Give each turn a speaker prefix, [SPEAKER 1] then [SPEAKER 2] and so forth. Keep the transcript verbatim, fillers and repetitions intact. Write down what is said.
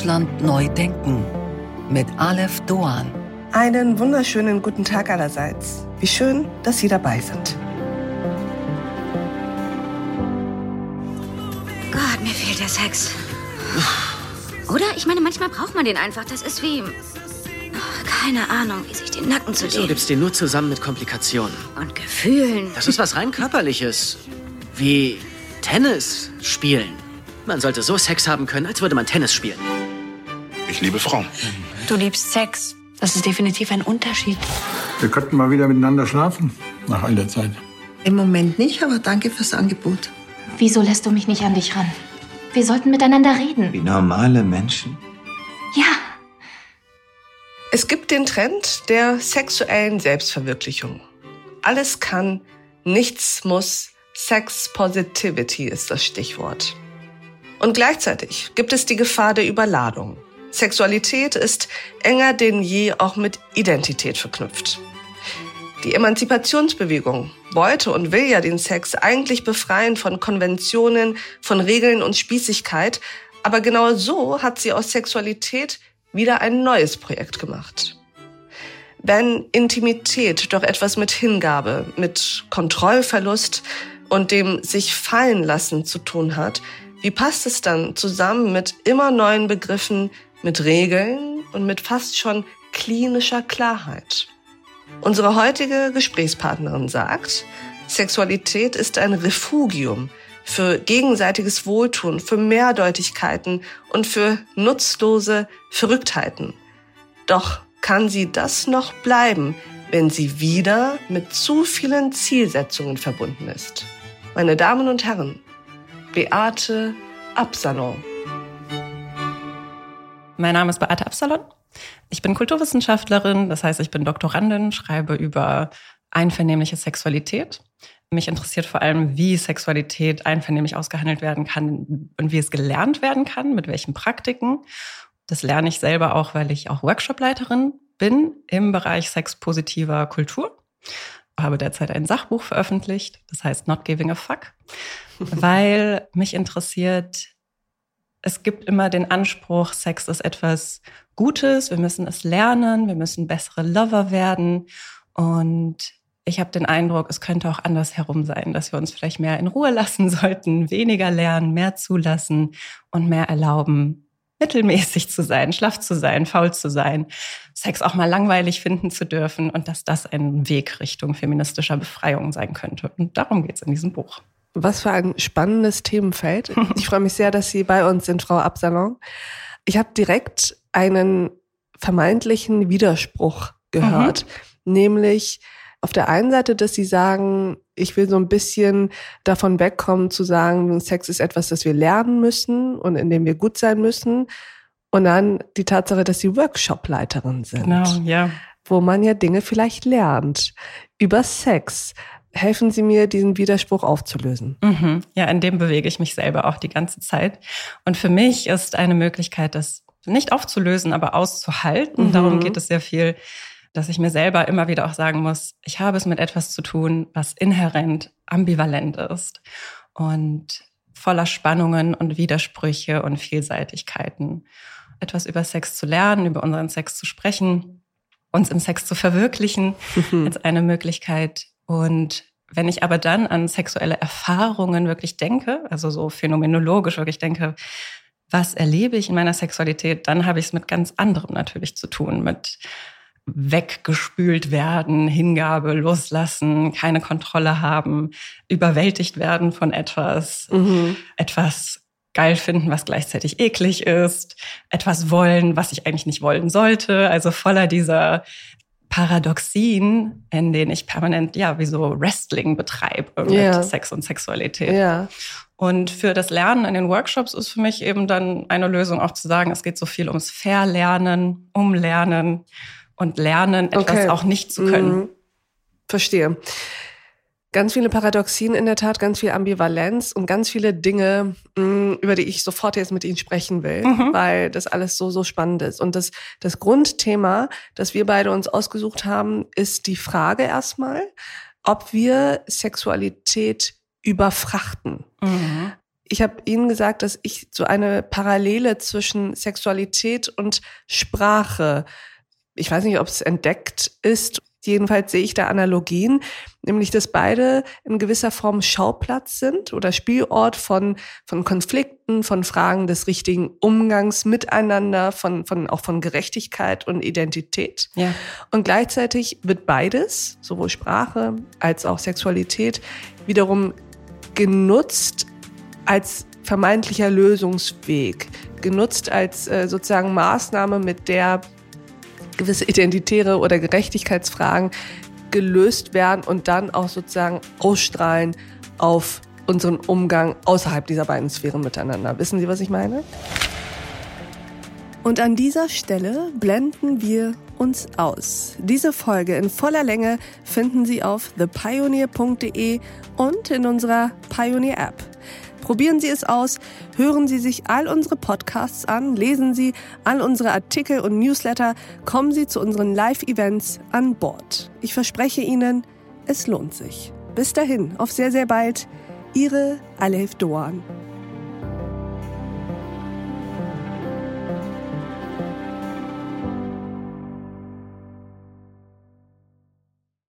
[SPEAKER 1] Deutschland neu denken mit Aleph Doan.
[SPEAKER 2] Einen wunderschönen guten Tag allerseits. Wie schön, dass Sie dabei sind.
[SPEAKER 3] Gott, mir fehlt der Sex. Oder? Ich meine, manchmal braucht man den einfach. Das ist wie... Keine Ahnung, wie sich den Nacken zu
[SPEAKER 4] Wieso
[SPEAKER 3] dehnen.
[SPEAKER 4] gibt's den nur zusammen mit Komplikationen?
[SPEAKER 3] Und Gefühlen.
[SPEAKER 4] Das ist was rein Körperliches. Wie Tennis spielen. Man sollte so Sex haben können, als würde man Tennis spielen.
[SPEAKER 5] Ich liebe Frauen.
[SPEAKER 6] Du liebst Sex. Das ist definitiv ein Unterschied.
[SPEAKER 7] Wir könnten mal wieder miteinander schlafen, nach all der Zeit.
[SPEAKER 8] Im Moment nicht, aber danke fürs Angebot.
[SPEAKER 9] Wieso lässt du mich nicht an dich ran? Wir sollten miteinander reden.
[SPEAKER 10] Wie normale Menschen.
[SPEAKER 9] Ja.
[SPEAKER 2] Es gibt den Trend der sexuellen Selbstverwirklichung. Alles kann, nichts muss. Sex Positivity ist das Stichwort. Und gleichzeitig gibt es die Gefahr der Überladung. Sexualität ist enger denn je auch mit Identität verknüpft. Die Emanzipationsbewegung wollte und will ja den Sex eigentlich befreien von Konventionen, von Regeln und Spießigkeit, aber genau so hat sie aus Sexualität wieder ein neues Projekt gemacht. Wenn Intimität doch etwas mit Hingabe, mit Kontrollverlust und dem sich fallen lassen zu tun hat, wie passt es dann zusammen mit immer neuen Begriffen, mit Regeln und mit fast schon klinischer Klarheit? Unsere heutige Gesprächspartnerin sagt, Sexualität ist ein Refugium für gegenseitiges Wohltun, für Mehrdeutigkeiten und für nutzlose Verrücktheiten. Doch kann sie das noch bleiben, wenn sie wieder mit zu vielen Zielsetzungen verbunden ist? Meine Damen und Herren, Beate Absalon.
[SPEAKER 11] Mein Name ist Beate Absalon. Ich bin Kulturwissenschaftlerin, das heißt, ich bin Doktorandin, schreibe über einvernehmliche Sexualität. Mich interessiert vor allem, wie Sexualität einvernehmlich ausgehandelt werden kann und wie es gelernt werden kann, mit welchen Praktiken. Das lerne ich selber auch, weil ich auch Workshopleiterin bin im Bereich sexpositiver Kultur. Ich habe derzeit ein Sachbuch veröffentlicht, das heißt Not Giving a Fuck, weil mich interessiert, es gibt immer den Anspruch, Sex ist etwas Gutes, wir müssen es lernen, wir müssen bessere Lover werden. Und ich habe den Eindruck, es könnte auch andersherum sein, dass wir uns vielleicht mehr in Ruhe lassen sollten, weniger lernen, mehr zulassen und mehr erlauben, mittelmäßig zu sein, schlaff zu sein, faul zu sein, Sex auch mal langweilig finden zu dürfen und dass das ein Weg Richtung feministischer Befreiung sein könnte. Und darum geht es in diesem Buch.
[SPEAKER 2] Was für ein spannendes Themenfeld. Ich freue mich sehr, dass Sie bei uns sind, Frau Absalon. Ich habe direkt einen vermeintlichen Widerspruch gehört, mhm. nämlich auf der einen Seite, dass Sie sagen, ich will so ein bisschen davon wegkommen zu sagen, Sex ist etwas, das wir lernen müssen und in dem wir gut sein müssen. Und dann die Tatsache, dass Sie Workshopleiterin sind.
[SPEAKER 11] Genau, ja.
[SPEAKER 2] Wo man ja Dinge vielleicht lernt über Sex. Helfen Sie mir, diesen Widerspruch aufzulösen.
[SPEAKER 11] Mhm. Ja, in dem bewege ich mich selber auch die ganze Zeit. Und für mich ist eine Möglichkeit, das nicht aufzulösen, aber auszuhalten. Mhm. Darum geht es sehr viel, dass ich mir selber immer wieder auch sagen muss, ich habe es mit etwas zu tun, was inhärent ambivalent ist und voller Spannungen und Widersprüche und Vielseitigkeiten. Etwas über Sex zu lernen, über unseren Sex zu sprechen, uns im Sex zu verwirklichen, mhm. als eine Möglichkeit. Und wenn ich aber dann an sexuelle Erfahrungen wirklich denke, also so phänomenologisch wirklich denke, was erlebe ich in meiner Sexualität, dann habe ich es mit ganz anderem natürlich zu tun, mit weggespült werden, Hingabe, loslassen, keine Kontrolle haben, überwältigt werden von etwas, mhm. etwas geil finden, was gleichzeitig eklig ist, etwas wollen, was ich eigentlich nicht wollen sollte, also voller dieser Paradoxien, in denen ich permanent, ja, wie so Wrestling betreibe mit
[SPEAKER 2] ja.
[SPEAKER 11] Sex und Sexualität.
[SPEAKER 2] Ja.
[SPEAKER 11] Und für das Lernen in den Workshops ist für mich eben dann eine Lösung auch zu sagen, es geht so viel ums Verlernen, Umlernen und Lernen, etwas
[SPEAKER 2] okay.
[SPEAKER 11] auch nicht zu können.
[SPEAKER 2] Mhm. Verstehe. Ganz viele Paradoxien in der Tat, ganz viel Ambivalenz und ganz viele Dinge, über die ich sofort jetzt mit Ihnen sprechen will, mhm. weil das alles so, so spannend ist. Und das, das Grundthema, das wir beide uns ausgesucht haben, ist die Frage erstmal, ob wir Sexualität überfrachten. Mhm. Ich habe Ihnen gesagt, dass ich so eine Parallele zwischen Sexualität und Sprache, ich weiß nicht, ob es entdeckt ist, jedenfalls sehe ich da Analogien, nämlich dass beide in gewisser Form Schauplatz sind oder Spielort von von Konflikten, von Fragen des richtigen Umgangs miteinander, von von auch von Gerechtigkeit und Identität.
[SPEAKER 11] Ja.
[SPEAKER 2] Und gleichzeitig wird beides, sowohl Sprache als auch Sexualität, wiederum genutzt als vermeintlicher Lösungsweg, genutzt als äh, sozusagen Maßnahme, mit der gewisse identitäre oder Gerechtigkeitsfragen gelöst werden und dann auch sozusagen ausstrahlen auf unseren Umgang außerhalb dieser beiden Sphären miteinander. Wissen Sie, was ich meine? Und an dieser Stelle blenden wir uns aus. Diese Folge in voller Länge finden Sie auf the pioneer punkt de und in unserer Pioneer-App. Probieren Sie es aus, hören Sie sich all unsere Podcasts an, lesen Sie all unsere Artikel und Newsletter, kommen Sie zu unseren Live-Events an Bord. Ich verspreche Ihnen, es lohnt sich. Bis dahin, auf sehr, sehr bald. Ihre Alef Doğan.